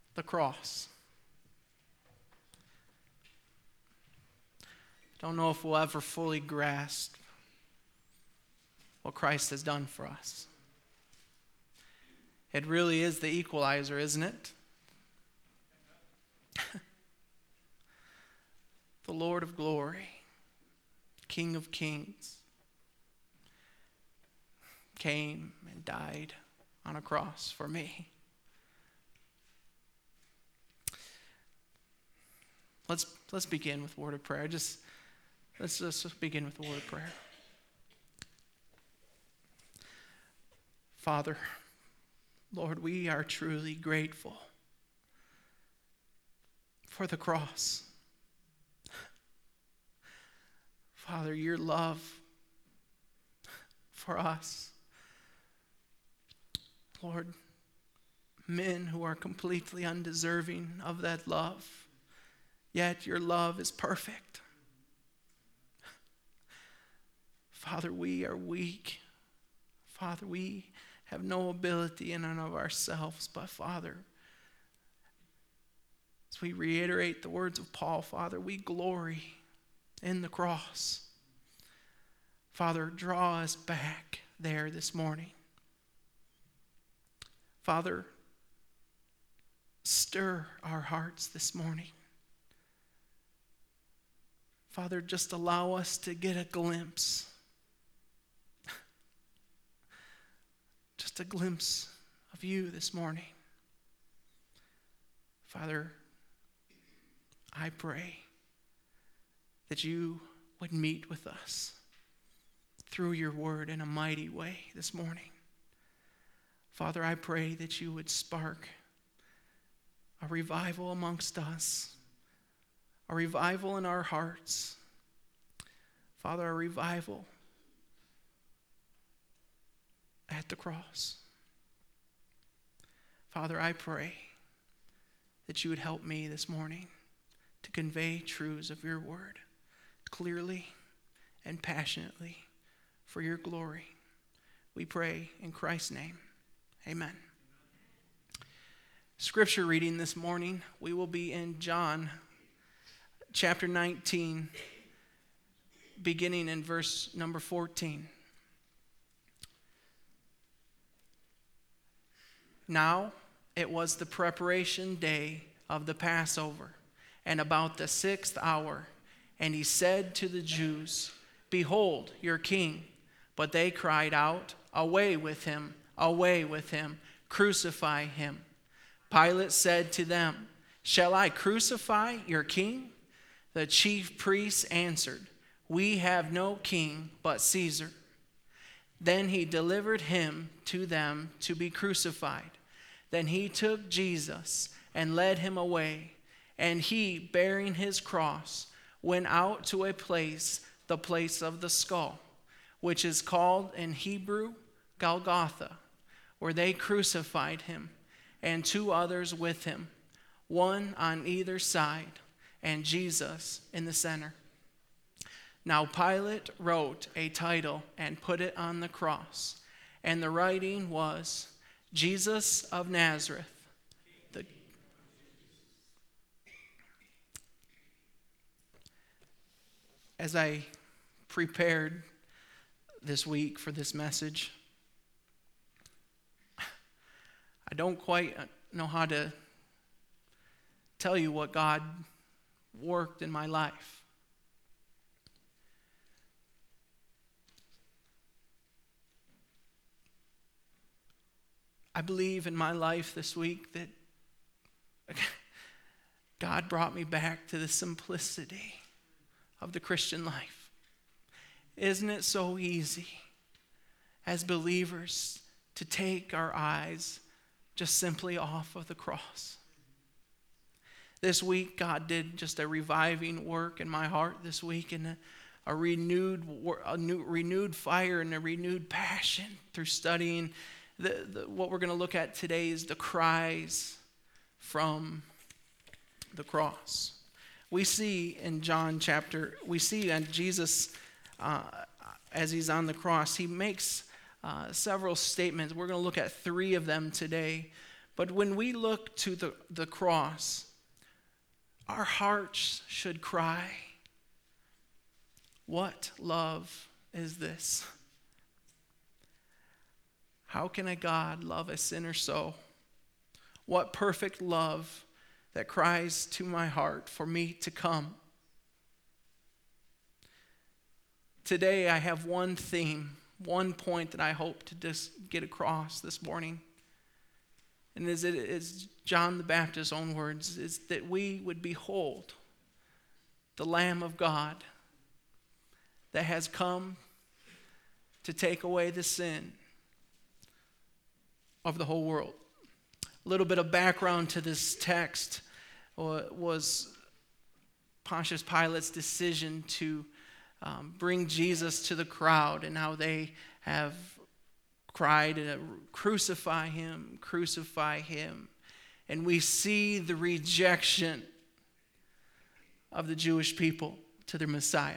the cross. Don't know if we'll ever fully grasp what Christ has done for us. It really is the equalizer, isn't it? The Lord of glory, King of kings, came and died on a cross for me. Let's begin with a word of prayer. Let's just begin with a word of prayer. Father, Lord, we are truly grateful for the cross. Father, your love for us. Lord, men who are completely undeserving of that love, yet your love is perfect. Father, we are weak. Father, we have no ability in and of ourselves, but Father, as we reiterate the words of Paul, Father, we glory in the cross. Father, draw us back there this morning. Father, stir our hearts this morning. Father, just allow us to get a glimpse. Just a glimpse of you this morning. Father, I pray that you would meet with us through your word in a mighty way this morning. Father, I pray that you would spark a revival amongst us, a revival in our hearts. Father, a revival at the cross. Father, I pray that you would help me this morning to convey truths of your word clearly and passionately for your glory. We pray in Christ's name. Amen. Scripture reading this morning, we will be in John chapter 19, beginning in verse number 14. Now it was the preparation day of the Passover, and about the 6th hour, and he said to the Jews, "Behold, your king." But they cried out, "Away with him, crucify him." Pilate said to them, "Shall I crucify your king?" The chief priests answered, "We have no king but Caesar." Then he delivered him to them to be crucified. Then he took Jesus and led him away, and he, bearing his cross, went out to a place, the place of the skull, which is called in Hebrew Golgotha, where they crucified him, and 2 others with him, one on either side, and Jesus in the center. Now Pilate wrote a title and put it on the cross, and the writing was, Jesus of Nazareth. As I prepared this week for this message, I don't quite know how to tell you what God worked in my life. I believe in my life this week that God brought me back to the simplicity of the Christian life. Isn't it so easy as believers to take our eyes just simply off of the cross? This week, God did just a reviving work in my heart this week, and a renewed fire and a renewed passion through studying what we're going to look at today is the cries from the cross. We see in Jesus, as he's on the cross, he makes several statements. We're going to look at 3 of them today. But when we look to the cross, our hearts should cry, what love is this? How can a God love a sinner so? What perfect love that cries to my heart for me to come. Today I have one theme, one point that I hope to just get across this morning. And it is John the Baptist's own words, is that we would behold the Lamb of God that has come to take away the sin of the whole world. A little bit of background to this text was Pontius Pilate's decision to bring Jesus to the crowd, and how they have cried, crucify him, crucify him. And we see the rejection of the Jewish people to their Messiah.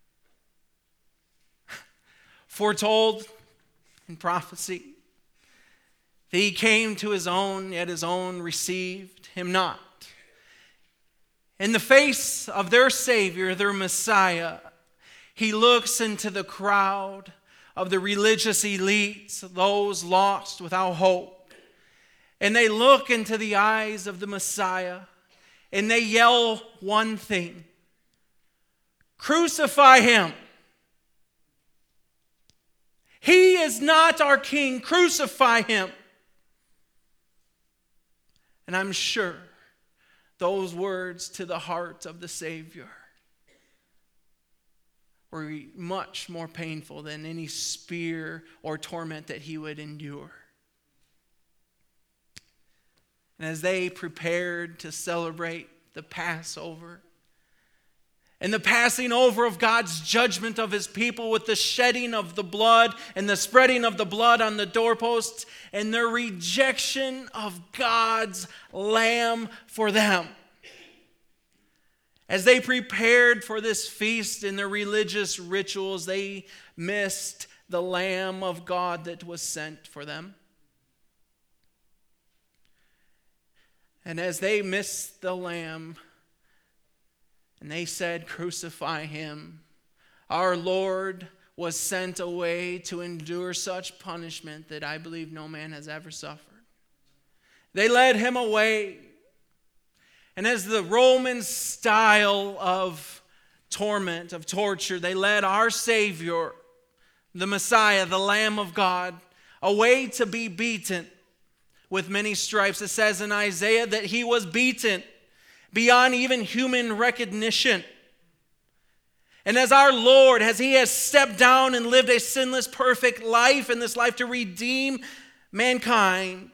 Foretold in prophecy that he came to his own, yet his own received him not. In the face of their Savior, their Messiah, he looks into the crowd of the religious elites, those lost without hope. And they look into the eyes of the Messiah, and they yell one thing: crucify him. He is not our king. Crucify him. And I'm sure those words to the heart of the Savior were much more painful than any spear or torment that he would endure. And as they prepared to celebrate the Passover and the passing over of God's judgment of his people with the shedding of the blood and the spreading of the blood on the doorposts and their rejection of God's Lamb for them. As they prepared for this feast in their religious rituals, they missed the Lamb of God that was sent for them. And as they missed the Lamb, and they said, crucify him, our Lord was sent away to endure such punishment that I believe no man has ever suffered. They led him away. And as the Roman style of torment, of torture, they led our Savior, the Messiah, the Lamb of God, away to be beaten with many stripes. It says in Isaiah that he was beaten beyond even human recognition. And as our Lord, as he has stepped down and lived a sinless, perfect life in this life to redeem mankind,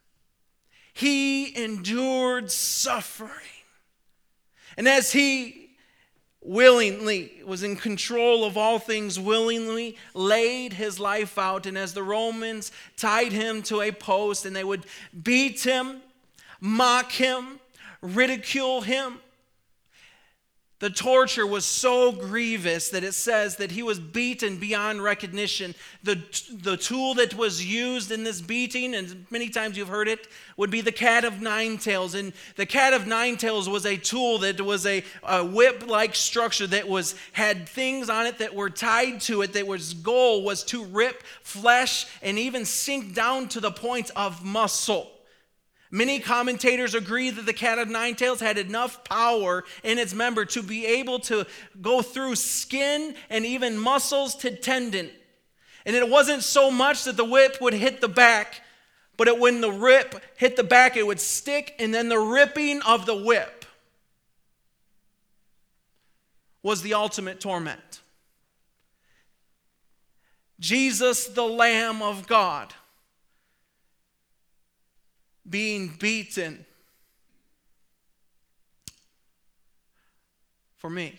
he endured suffering. And as he willingly was in control of all things, willingly laid his life out, and as the Romans tied him to a post and they would beat him, mock him, ridicule him, the torture was so grievous that it says that he was beaten beyond recognition. The tool that was used in this beating, and many times you've heard it, would be the cat of nine tails. And the cat of nine tails was a tool that was a whip-like structure that had things on it that were tied to it, that was goal was to rip flesh and even sink down to the point of muscle. Many commentators agree that the cat of nine tails had enough power in its member to be able to go through skin and even muscles to tendon. And it wasn't so much that the whip would hit the back, but when the rip hit the back, it would stick, and then the ripping of the whip was the ultimate torment. Jesus, the Lamb of God, being beaten for me.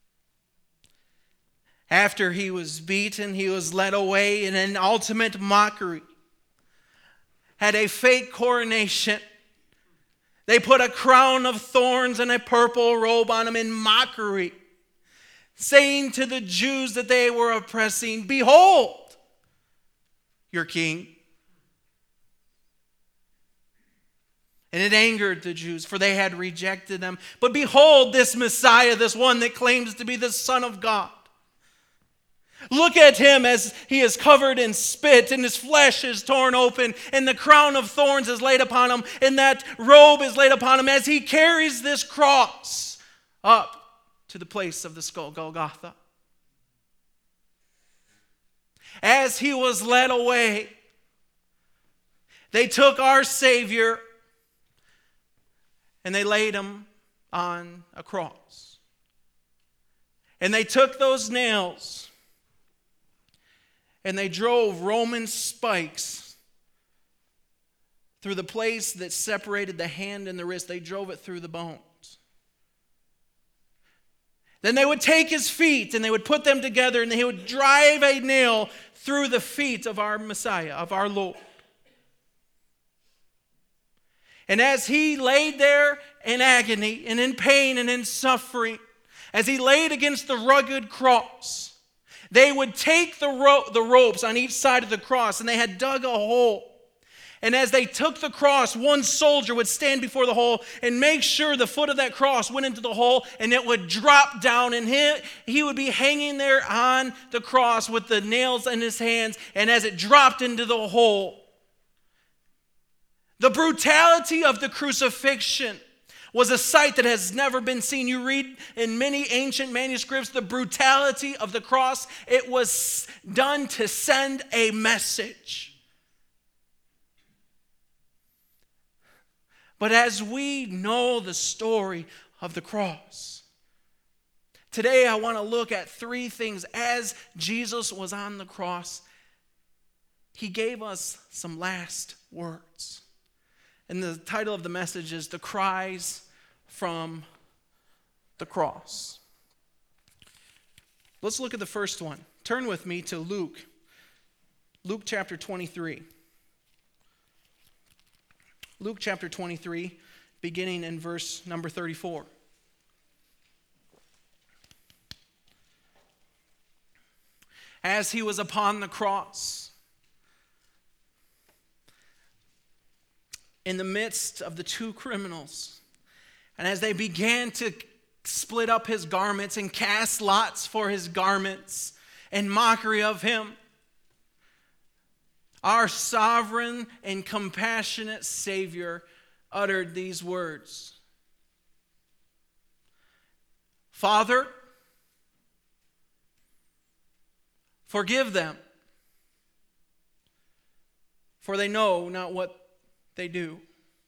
After he was beaten, he was led away in an ultimate mockery. Had a fake coronation. They put a crown of thorns and a purple robe on him in mockery, saying to the Jews that they were oppressing, behold, your king. And it angered the Jews, for they had rejected them. But behold, this Messiah, this one that claims to be the Son of God. Look at him as he is covered in spit, and his flesh is torn open, and the crown of thorns is laid upon him, and that robe is laid upon him as he carries this cross up to the place of the skull, Golgotha. As he was led away, they took our Savior and they laid him on a cross. And they took those nails and they drove Roman spikes through the place that separated the hand and the wrist. They drove it through the bones. Then they would take his feet and they would put them together and they would drive a nail through the feet of our Messiah, of our Lord. And as he laid there in agony and in pain and in suffering, as he laid against the rugged cross, they would take the ropes on each side of the cross, and they had dug a hole. And as they took the cross, one soldier would stand before the hole and make sure the foot of that cross went into the hole, and it would drop down, and he would be hanging there on the cross with the nails in his hands, and as it dropped into the hole, the brutality of the crucifixion was a sight that has never been seen. You read in many ancient manuscripts the brutality of the cross. It was done to send a message. But as we know the story of the cross, today I want to look at three things. As Jesus was on the cross, he gave us some last words. And the title of the message is The Cries from the Cross. Let's look at the first one. Turn with me to Luke. Luke chapter 23. Luke chapter 23, beginning in verse number 34. As he was upon the cross, in the midst of the two criminals, and as they began to split up his garments and cast lots for his garments in mockery of him, our sovereign and compassionate Savior uttered these words: Father, forgive them, for they know not what they do.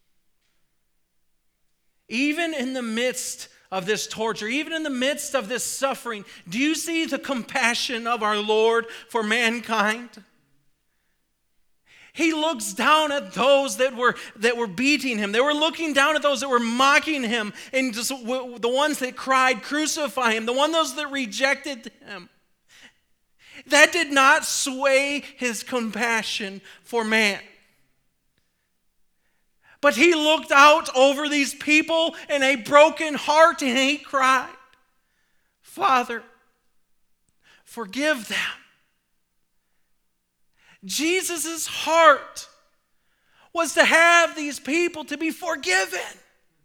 Even in the midst of this torture, even in the midst of this suffering, do you see the compassion of our Lord for mankind? He looks down at those that were beating him. They were looking down at those that were mocking him, and just the ones that cried, "Crucify him," those that rejected him. That did not sway his compassion for man. But he looked out over these people in a broken heart and he cried, "Father, forgive them." Jesus' heart was to have these people to be forgiven.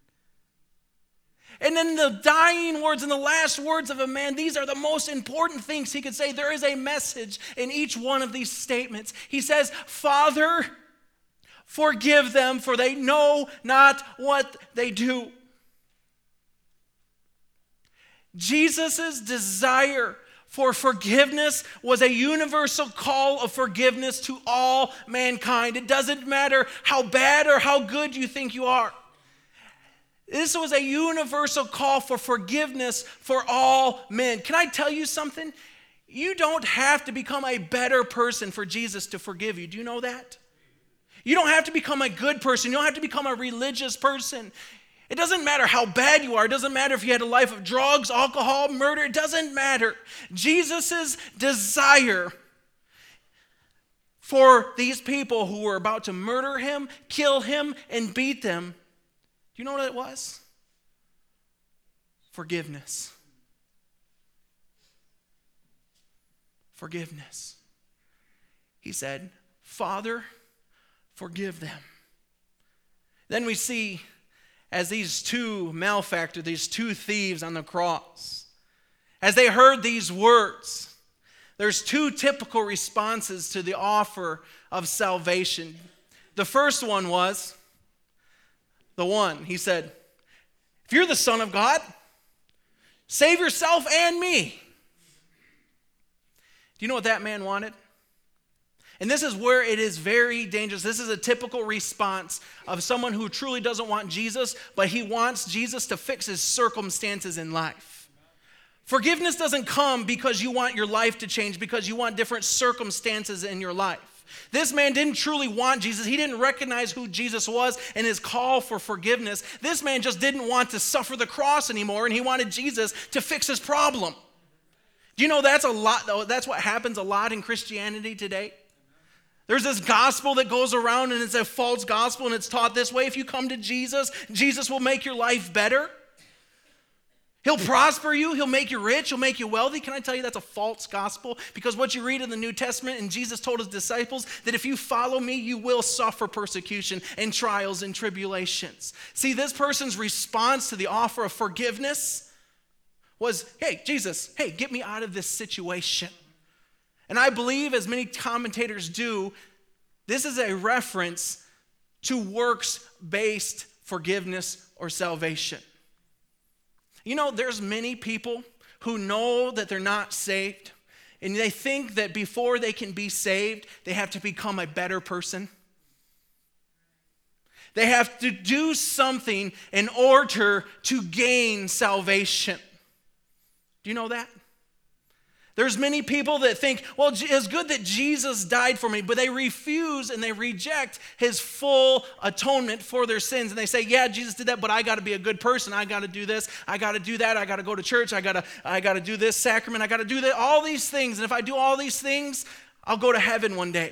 And in the dying words and the last words of a man, these are the most important things he could say. There is a message in each one of these statements. He says, "Father, forgive them, for they know not what they do." Jesus' desire for forgiveness was a universal call of forgiveness to all mankind. It doesn't matter how bad or how good you think you are. This was a universal call for forgiveness for all men. Can I tell you something? You don't have to become a better person for Jesus to forgive you. Do you know that? You don't have to become a good person. You don't have to become a religious person. It doesn't matter how bad you are. It doesn't matter if you had a life of drugs, alcohol, murder. It doesn't matter. Jesus' desire for these people who were about to murder him, kill him, and beat them, do you know what it was? Forgiveness. Forgiveness. He said, "Father, forgive them." Then we see as these two malefactors, these two thieves on the cross, as they heard these words, there's two typical responses to the offer of salvation. The first one was, he said, if you're the Son of God, save yourself and me. Do you know what that man wanted? And this is where it is very dangerous. This is a typical response of someone who truly doesn't want Jesus, but he wants Jesus to fix his circumstances in life. Forgiveness doesn't come because you want your life to change, because you want different circumstances in your life. This man didn't truly want Jesus. He didn't recognize who Jesus was and his call for forgiveness. This man just didn't want to suffer the cross anymore, and he wanted Jesus to fix his problem. Do you know that's what happens a lot in Christianity today? There's this gospel that goes around, and it's a false gospel, and it's taught this way. If you come to Jesus, Jesus will make your life better. He'll prosper you. He'll make you rich. He'll make you wealthy. Can I tell you that's a false gospel? Because what you read in the New Testament, and Jesus told his disciples that if you follow me, you will suffer persecution and trials and tribulations. See, this person's response to the offer of forgiveness was, hey, Jesus, hey, get me out of this situation. And I believe, as many commentators do, this is a reference to works-based forgiveness or salvation. You know, there's many people who know that they're not saved, and they think that before they can be saved, they have to become a better person. They have to do something in order to gain salvation. Do you know that? There's many people that think, well, it's good that Jesus died for me, but they refuse and they reject his full atonement for their sins. And they say, yeah, Jesus did that, but I got to be a good person. I got to do this. I got to do that. I got to go to church. I got to do this sacrament. I got to do that. All these things. And if I do all these things, I'll go to heaven one day.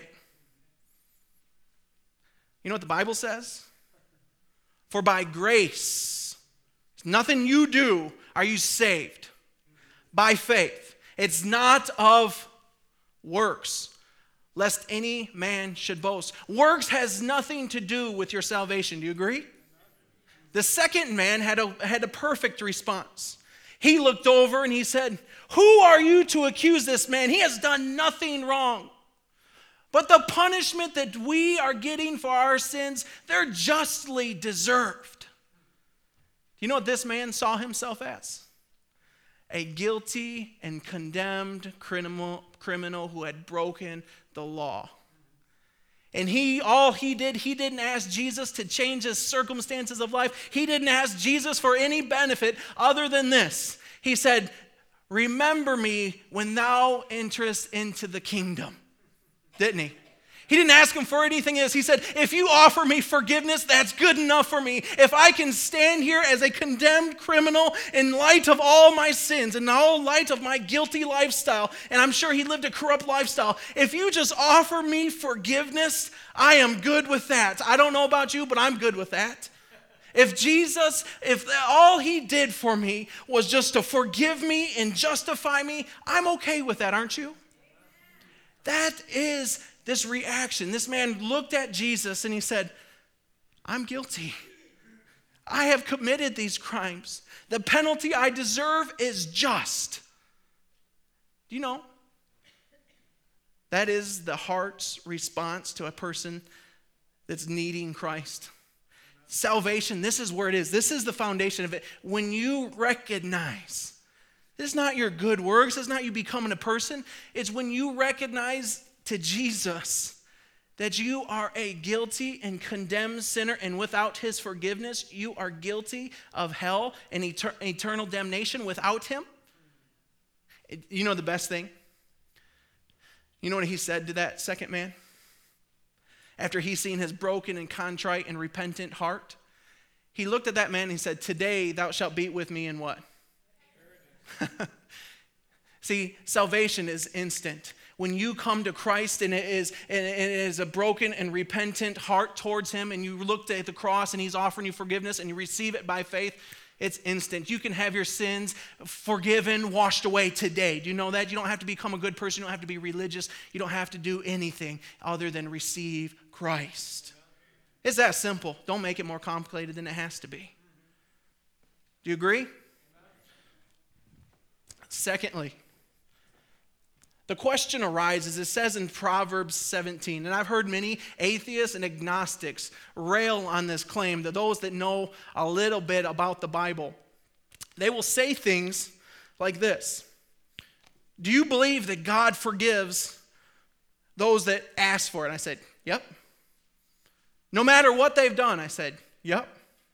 You know what the Bible says? For by grace, nothing you do, are you saved. By faith. It's not of works, lest any man should boast. Works has nothing to do with your salvation. Do you agree? The second man had a perfect response. He looked over and he said, who are you to accuse this man? He has done nothing wrong. But the punishment that we are getting for our sins, they're justly deserved. Do you know what this man saw himself as? A guilty and condemned criminal who had broken the law. And he didn't ask Jesus to change his circumstances of life. He didn't ask Jesus for any benefit other than this. He said, remember me when thou enterest into the kingdom. Didn't he? He didn't ask him for anything else. He said, if you offer me forgiveness, that's good enough for me. If I can stand here as a condemned criminal in light of all my sins and all light of my guilty lifestyle, and I'm sure he lived a corrupt lifestyle, if you just offer me forgiveness, I am good with that. I don't know about you, but I'm good with that. If all he did for me was just to forgive me and justify me, I'm okay with that, aren't you? That is this reaction. This man looked at Jesus and he said, I'm guilty. I have committed these crimes. The penalty I deserve is just. Do you know? That is the heart's response to a person that's needing Christ. Salvation, this is where it is. This is the foundation of it. When you recognize, this is not your good works, it's not you becoming a person. It's when you recognize to Jesus that you are a guilty and condemned sinner, and without his forgiveness, you are guilty of hell and eternal damnation without him. You know the best thing? You know what he said to that second man? After he seen his broken and contrite and repentant heart, he looked at that man and he said, today thou shalt be with me in what? See, salvation is instant. When you come to Christ and it is a broken and repentant heart towards him, and you look at the cross and he's offering you forgiveness and you receive it by faith, it's instant. You can have your sins forgiven, washed away today. Do you know that? You don't have to become a good person. You don't have to be religious. You don't have to do anything other than receive Christ. It's that simple. Don't make it more complicated than it has to be. Do you agree? Secondly, the question arises, it says in Proverbs 17, and I've heard many atheists and agnostics rail on this claim, that those that know a little bit about the Bible, they will say things like this. Do you believe that God forgives those that ask for it? And I said, yep. No matter what they've done, I said, yep.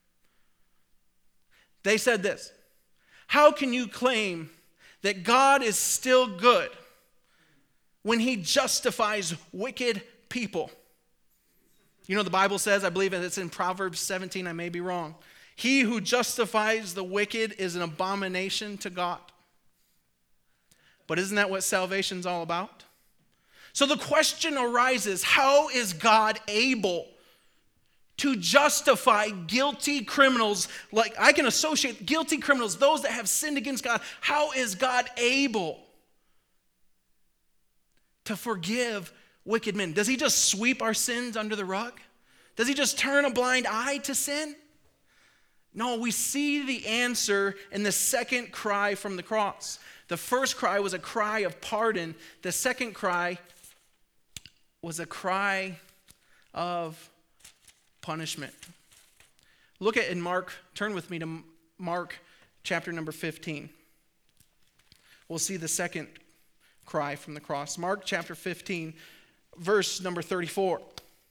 They said this, how can you claim that God is still good when he justifies wicked people? You know, the Bible says, I believe it's in Proverbs 17, I may be wrong. He who justifies the wicked is an abomination to God. But isn't that what salvation's all about? So the question arises, how is God able to justify guilty criminals? Like, I can associate guilty criminals, those that have sinned against God. How is God able to forgive wicked men? Does he just sweep our sins under the rug? Does he just turn a blind eye to sin? No, we see the answer in the second cry from the cross. The first cry was a cry of pardon. The second cry was a cry of punishment. Look at in Mark, turn with me to Mark chapter number 15. We'll see the second cry from the cross. Mark chapter 15, verse number 34.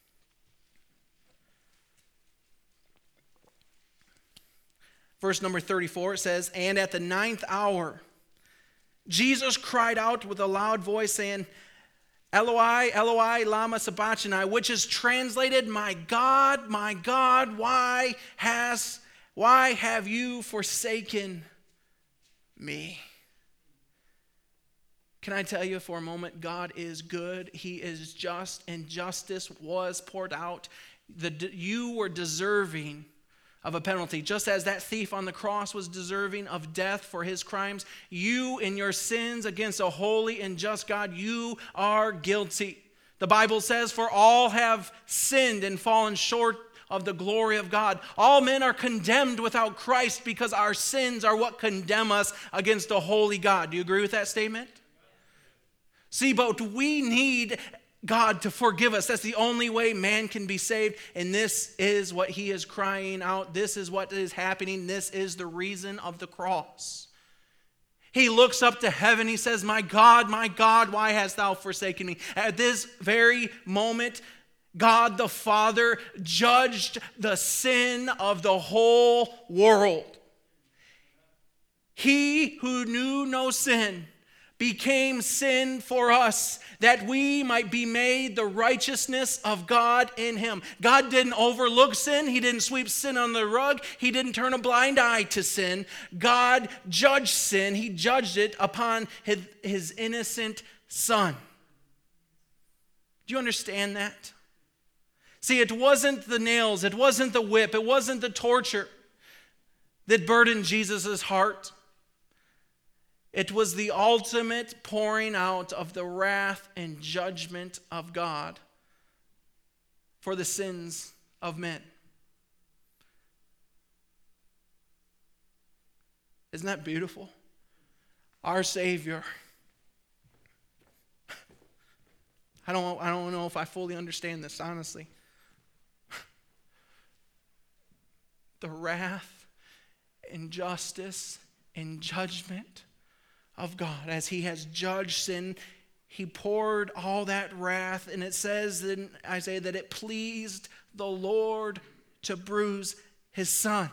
Verse number 34, it says, and at the 9th hour, Jesus cried out with a loud voice saying, Eloi, Eloi, lama sabachthani, which is translated, my God, why have you forsaken me? Can I tell you for a moment, God is good, he is just, and justice was poured out. You were deserving of a penalty. Just as that thief on the cross was deserving of death for his crimes, you in your sins against a holy and just God, you are guilty. The Bible says, for all have sinned and fallen short of the glory of God. All men are condemned without Christ because our sins are what condemn us against a holy God. Do you agree with that statement? See, but we need God to forgive us. That's the only way man can be saved. And this is what he is crying out. This is what is happening. This is the reason of the cross. He looks up to heaven. He says, my God, why hast thou forsaken me? At this very moment, God the Father judged the sin of the whole world. He who knew no sin became sin for us, that we might be made the righteousness of God in him. God didn't overlook sin. He didn't sweep sin under the rug. He didn't turn a blind eye to sin. God judged sin. He judged it upon his innocent son. Do you understand that? See, it wasn't the nails, it wasn't the whip, it wasn't the torture that burdened Jesus' heart. It was the ultimate pouring out of the wrath and judgment of God for the sins of men. Isn't that beautiful? Our Savior. I don't know if I fully understand this, honestly. The wrath and justice and judgment of God. As he has judged sin, he poured all that wrath, and it says in Isaiah that it pleased the Lord to bruise his son.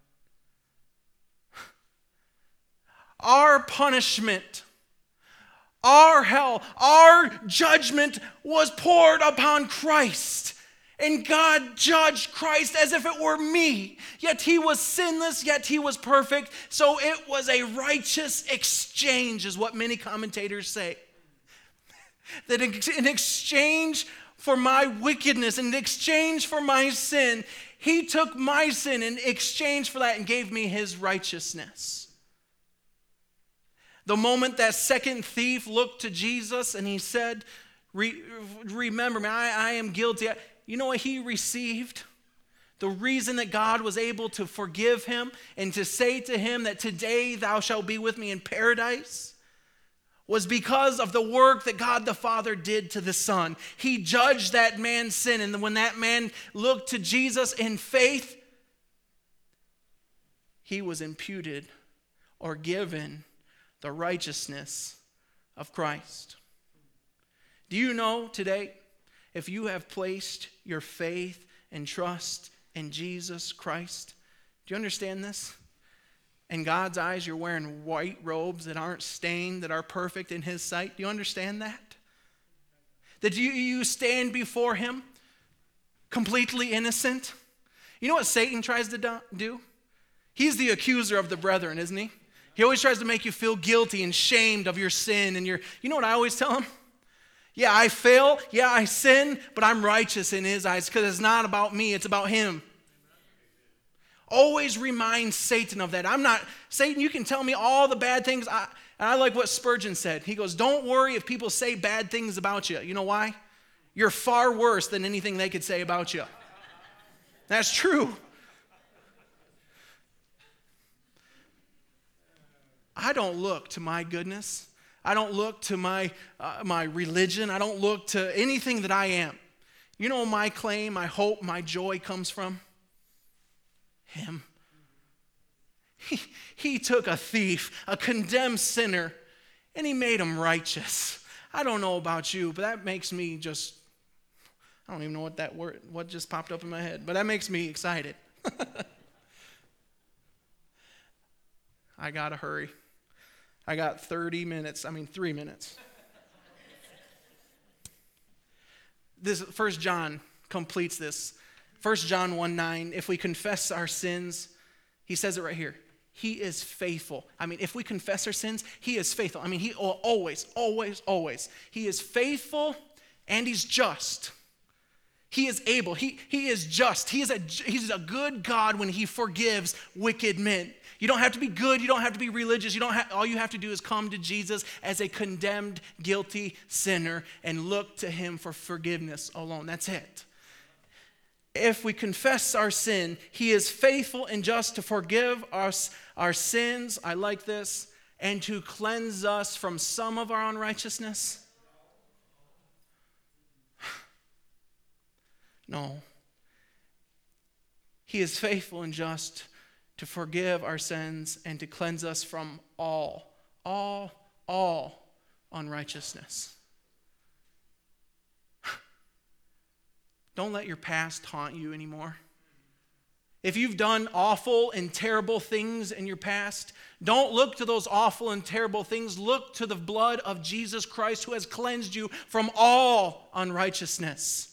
Our punishment, our hell, our judgment was poured upon Christ. And God judged Christ as if it were me. Yet he was sinless, yet he was perfect. So it was a righteous exchange, is what many commentators say. That in exchange for my wickedness, in exchange for my sin, he took my sin in exchange for that and gave me his righteousness. The moment that second thief looked to Jesus and he said, remember me, I am guilty. You know what he received? The reason that God was able to forgive him and to say to him that today thou shalt be with me in paradise was because of the work that God the Father did to the Son. He judged that man's sin, and when that man looked to Jesus in faith, he was imputed or given the righteousness of Christ. Do you know today, if you have placed your faith and trust in Jesus Christ, do you understand this? In God's eyes, you're wearing white robes that aren't stained, that are perfect in his sight. Do you understand that? That you stand before him completely innocent. You know what Satan tries to do? He's the accuser of the brethren, isn't he? He always tries to make you feel guilty and shamed of your sin. And you know what I always tell him? Yeah, I fail. Yeah, I sin, but I'm righteous in his eyes because it's not about me. It's about him. Always remind Satan of that. Satan, you can tell me all the bad things. I like what Spurgeon said. He goes, don't worry if people say bad things about you. You know why? You're far worse than anything they could say about you. That's true. I don't look to my goodness. I don't look to my religion. I don't look to anything that I am. You know my claim, my hope, my joy comes from? Him. He took a thief, a condemned sinner, and he made him righteous. I don't know about you, but that makes me just, I don't even know what just popped up in my head, but that makes me excited. I gotta hurry. I got 3 minutes. This 1 John completes this. 1 John 1:9, if we confess our sins, he says it right here. He is faithful. If we confess our sins, he is faithful. He always. He is faithful and he's just. He is able. He is just. He's a good God when he forgives wicked men. You don't have to be good. You don't have to be religious. All you have to do is come to Jesus as a condemned, guilty sinner and look to him for forgiveness alone. That's it. If we confess our sin, he is faithful and just to forgive us our sins. I like this. And to cleanse us from some of our unrighteousness. No. He is faithful and just to forgive our sins and to cleanse us from all unrighteousness. Don't let your past haunt you anymore. If you've done awful and terrible things in your past, don't look to those awful and terrible things. Look to the blood of Jesus Christ who has cleansed you from all unrighteousness.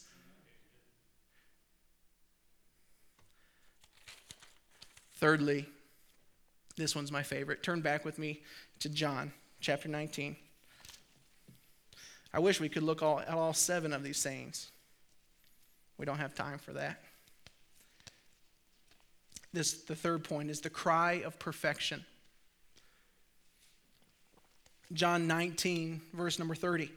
Thirdly, this one's my favorite. Turn back with me to John chapter 19. I wish we could look at all 7 of these sayings. We don't have time for that. The third point is the cry of perfection. John 19, verse number 30.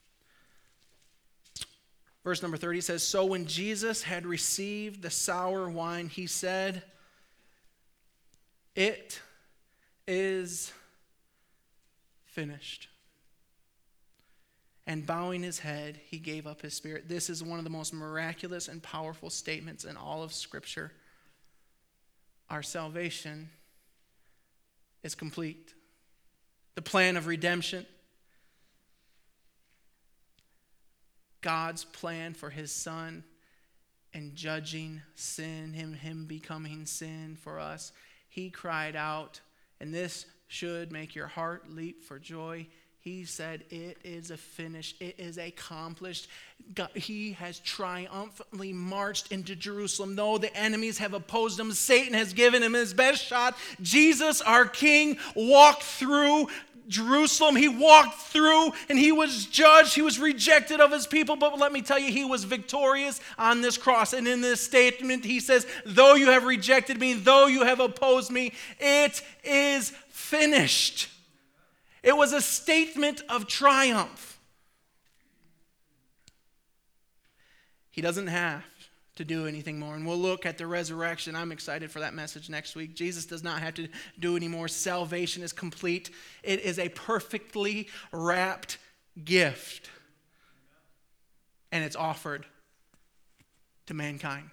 Verse number 30 says, so when Jesus had received the sour wine, he said, it is finished. And bowing his head, he gave up his spirit. This is one of the most miraculous and powerful statements in all of Scripture. Our salvation is complete. The plan of redemption, God's plan for his Son and judging sin, him becoming sin for us. He cried out, and this should make your heart leap for joy. He said, it is finished. It is accomplished. God, he has triumphantly marched into Jerusalem. Though the enemies have opposed him, Satan has given him his best shot. Jesus, our King, walked through Jerusalem. He walked through and he was judged. He was rejected of his people. But let me tell you, he was victorious on this cross. And in this statement, he says, though you have rejected me, though you have opposed me, it is finished. It was a statement of triumph. He doesn't have to do anything more. And we'll look at the resurrection. I'm excited for that message next week. Jesus does not have to do anymore. Salvation is complete. It is a perfectly wrapped gift. And it's offered to mankind.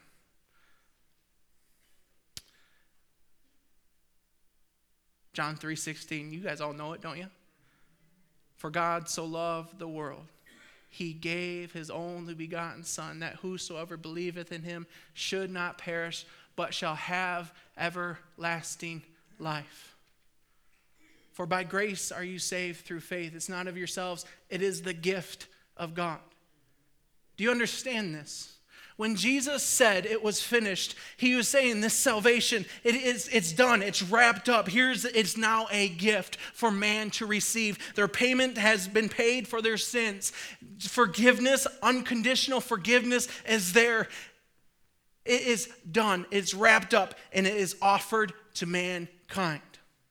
John 3:16, you guys all know it, don't you? For God so loved the world, he gave his only begotten Son, that whosoever believeth in him should not perish, but shall have everlasting life. For by grace are you saved through faith. It's not of yourselves, it is the gift of God. Do you understand this? When Jesus said it was finished, he was saying this salvation, it's done, it's wrapped up. It's now a gift for man to receive. Their payment has been paid for their sins. Forgiveness, unconditional forgiveness is there. It is done, it's wrapped up, and it is offered to mankind.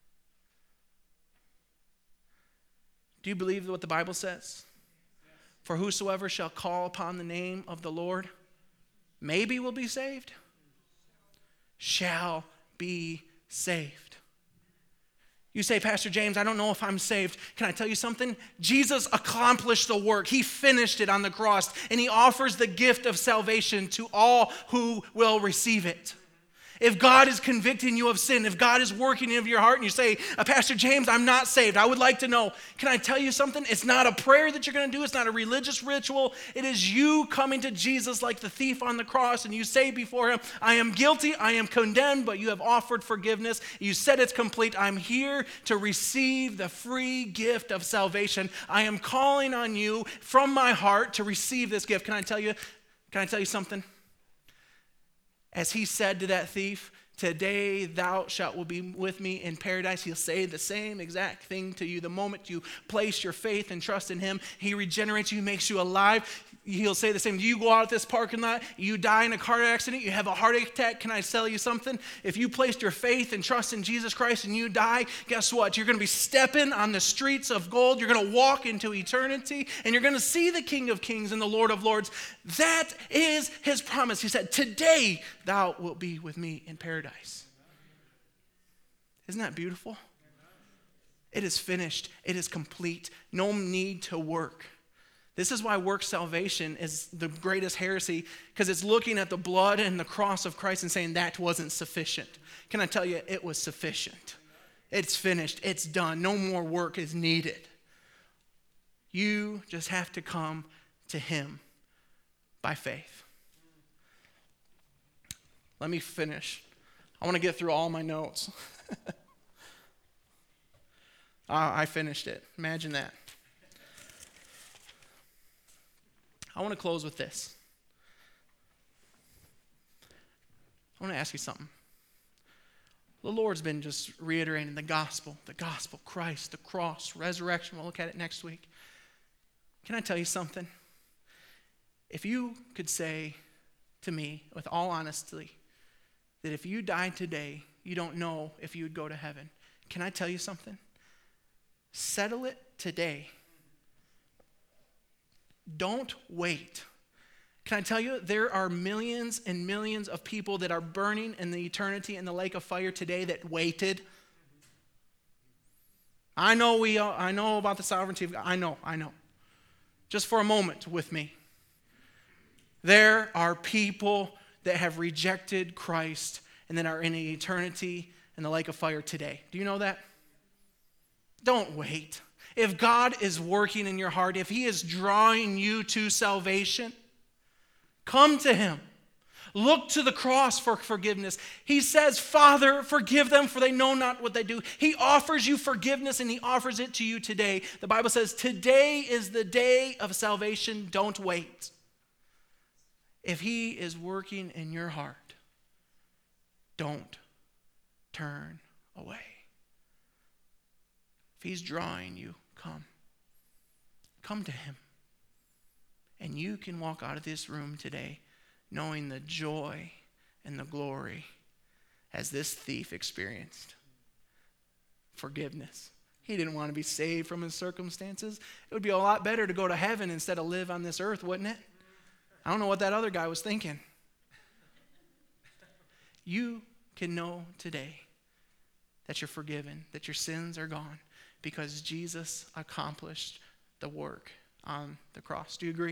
Do you believe what the Bible says? For whosoever shall call upon the name of the Lord maybe will be saved, shall be saved. You say, Pastor James, I don't know if I'm saved. Can I tell you something? Jesus accomplished the work. He finished it on the cross, and he offers the gift of salvation to all who will receive it. If God is convicting you of sin, if God is working in your heart and you say, Pastor James, I'm not saved, I would like to know. Can I tell you something? It's not a prayer that you're going to do. It's not a religious ritual. It is you coming to Jesus like the thief on the cross, and you say before him, I am guilty, I am condemned, but you have offered forgiveness. You said it's complete. I'm here to receive the free gift of salvation. I am calling on you from my heart to receive this gift. Can I tell you something? As he said to that thief, today thou shalt be with me in paradise. He'll say the same exact thing to you. The moment you place your faith and trust in him, he regenerates you, makes you alive. He'll say the same. You go out at this parking lot, you die in a car accident, you have a heart attack. Can I tell you something? If you placed your faith and trust in Jesus Christ and you die, guess what? You're going to be stepping on the streets of gold. You're going to walk into eternity, and you're going to see the King of Kings and the Lord of Lords. That is his promise. He said, today thou wilt be with me in paradise. Isn't that beautiful? It is finished. It is complete. No need to work. This is why work salvation is the greatest heresy, because it's looking at the blood and the cross of Christ and saying that wasn't sufficient. Can I tell you, it was sufficient. It's finished. It's done. No more work is needed. You just have to come to him by faith. Let me finish. I want to get through all my notes. I finished it. Imagine that. I want to close with this. I want to ask you something. The Lord's been just reiterating the gospel, Christ, the cross, resurrection. We'll look at it next week. Can I tell you something? If you could say to me, with all honesty, that if you died today, you don't know if you would go to heaven. Can I tell you something? Settle it today. Don't wait. Can I tell you, there are millions and millions of people that are burning in the eternity in the lake of fire today that waited. I know about the sovereignty of God. I know. Just for a moment with me. There are people that have rejected Christ and that are in eternity in the lake of fire today. Do you know that? Don't wait. If God is working in your heart, if he is drawing you to salvation, come to him. Look to the cross for forgiveness. He says, Father, forgive them, for they know not what they do. He offers you forgiveness, and he offers it to you today. The Bible says, today is the day of salvation. Don't wait. If he is working in your heart, don't turn away. If he's drawing you, come. Come to him. And you can walk out of this room today knowing the joy and the glory as this thief experienced. Forgiveness. He didn't want to be saved from his circumstances. It would be a lot better to go to heaven instead of live on this earth, wouldn't it? I don't know what that other guy was thinking. you can know today that you're forgiven, that your sins are gone, because Jesus accomplished the work on the cross. Do you agree?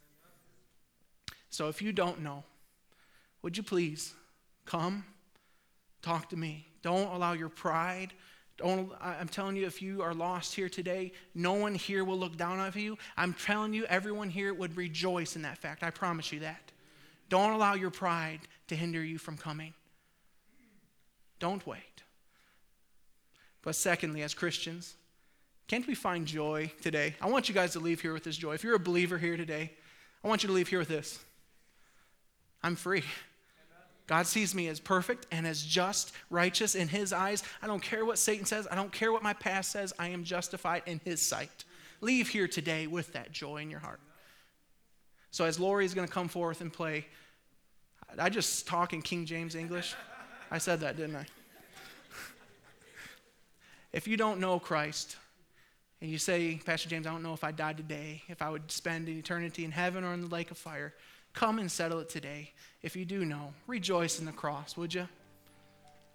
So if you don't know, would you please come, talk to me. Don't allow your pride. I'm telling you, if you are lost here today, no one here will look down on you. I'm telling you, everyone here would rejoice in that fact. I promise you that. Don't allow your pride to hinder you from coming. Don't wait. But secondly, as Christians, can't we find joy today? I want you guys to leave here with this joy. If you're a believer here today, I want you to leave here with this. I'm free. God sees me as perfect and as just, righteous in his eyes. I don't care what Satan says. I don't care what my past says. I am justified in his sight. Leave here today with that joy in your heart. So as Lori is going to come forth and play, I just talk in King James English. I said that, didn't I? If you don't know Christ, and you say, Pastor James, I don't know if I died today, if I would spend an eternity in heaven or in the lake of fire, come and settle it today. If you do know, rejoice in the cross, would you?